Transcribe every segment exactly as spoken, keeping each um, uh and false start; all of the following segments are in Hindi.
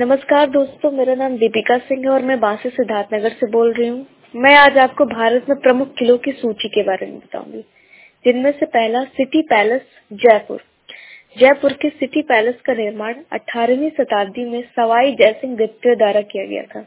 नमस्कार दोस्तों, मेरा नाम दीपिका सिंह है और मैं बांसी सिद्धार्थनगर से बोल रही हूँ। मैं आज आपको भारत में प्रमुख किलों की सूची के बारे में बताऊंगी, जिनमें से पहला सिटी पैलेस जयपुर। जयपुर के सिटी पैलेस का निर्माण अठारहवीं शताब्दी में सवाई जयसिंह द्वितीय द्वारा किया गया था।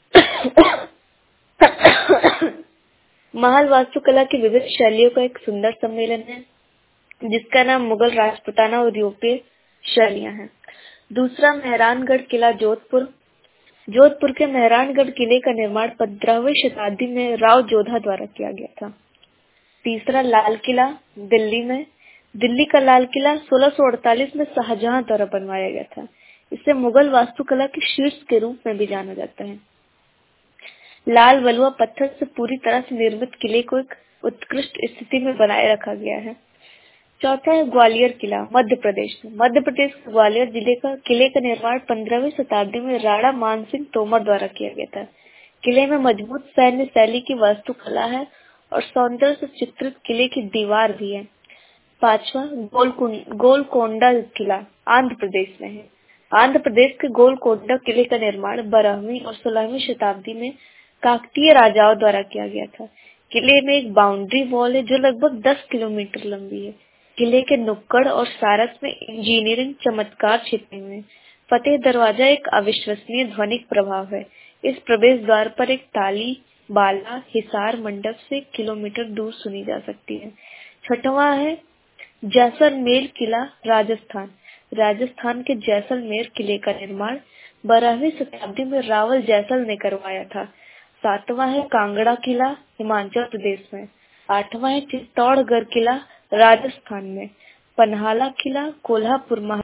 महल वास्तुकला की विविध शैलियों का एक सुंदर सम्मेलन है, जिसका नाम मुगल, राजपूताना और यूरोपीय शैलियां हैं। दूसरा, मेहरानगढ़ किला जोधपुर। जोधपुर के मेहरानगढ़ किले का निर्माण पंद्रहवीं शताब्दी में राव जोधा द्वारा किया गया था। तीसरा, लाल किला दिल्ली में। दिल्ली का लाल किला सोलह सौ अड़तालीस में शाहजहां द्वारा बनवाया गया था। इसे मुगल वास्तुकला के शीर्ष के रूप में भी जाना जाता है। लाल वलुआ पत्थर से पूरी तरह से निर्मित किले को एक उत्कृष्ट स्थिति में बनाए रखा गया है। चौथा है ग्वालियर किला, मध्य प्रदेश में। मध्य प्रदेश के ग्वालियर जिले का किले का निर्माण पंद्रहवीं शताब्दी में राणा मानसिंह तोमर द्वारा किया गया था। किले में मजबूत सैन्य शैली की वास्तुकला है और सौंदर्य से चित्रित किले की दीवार भी है। पांचवा, गोलकोंडा किला, आंध्र प्रदेश में है। आंध्र प्रदेश के गोलकोंडा किले का निर्माण बारहवीं और सोलहवीं शताब्दी में काकतीय राजाओं द्वारा किया गया था। किले में एक बाउंड्री वॉल है जो लगभग दस किलोमीटर लंबी है। किले के नुक्कड़ और सारस में इंजीनियरिंग चमत्कार छिपे हुए हैं। फतेह दरवाजा एक अविश्वसनीय ध्वनिक प्रभाव है। इस प्रवेश द्वार पर एक ताली, बाला, हिसार मंडप से एक किलोमीटर दूर सुनी जा सकती है। छठवां है जैसलमेर किला, राजस्थान। राजस्थान के जैसलमेर किले का निर्माण बारहवीं शताब्दी में रावल जैसल ने करवाया था। सातवां है कांगड़ा किला, हिमाचल प्रदेश में। आठवां है चित्तौड़गढ़ किला, राजस्थान में। पन्हाला किला, कोल्हापुर